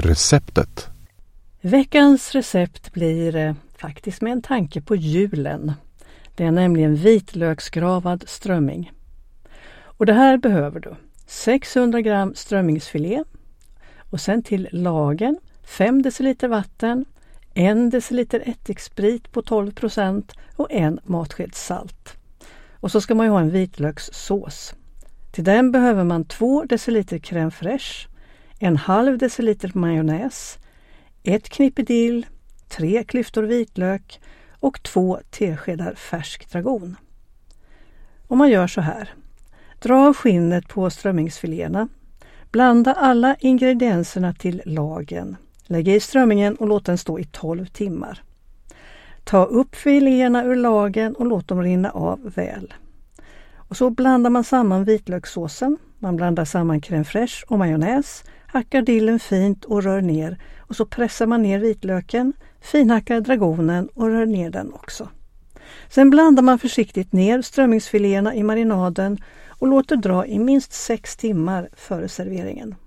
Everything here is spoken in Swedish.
receptet. Veckans recept blir faktiskt med en tanke på julen. Det är nämligen vitlöksgravad strömming. Och det här behöver du 600 gram strömmingsfilé och sen till lagen 5 deciliter vatten, 1 deciliter ättiksprit på 12% och 1 matsked salt. Och så ska man ju ha en vitlökssås. Till den behöver man 2 deciliter crème fraîche, 1,5 deciliter majonnäs, 1 knippe dill, 3 klyftor vitlök och 2 teskedar färsk dragon. Och man gör så här. Dra av skinnet på strömmingsfiléerna. Blanda alla ingredienserna till lagen. Lägg i strömmingen och låt den stå i 12 timmar. Ta upp filéerna ur lagen och låt dem rinna av väl. Och så blandar man samman vitlökssåsen. Man blandar samman crème fraîche och majonnäs. Hackar dillen fint och rör ner. Och så pressar man ner vitlöken. Finhackar dragonen och rör ner den också. Sen blandar man försiktigt ner strömmingsfiléerna i marinaden och låter dra i minst 6 timmar före serveringen.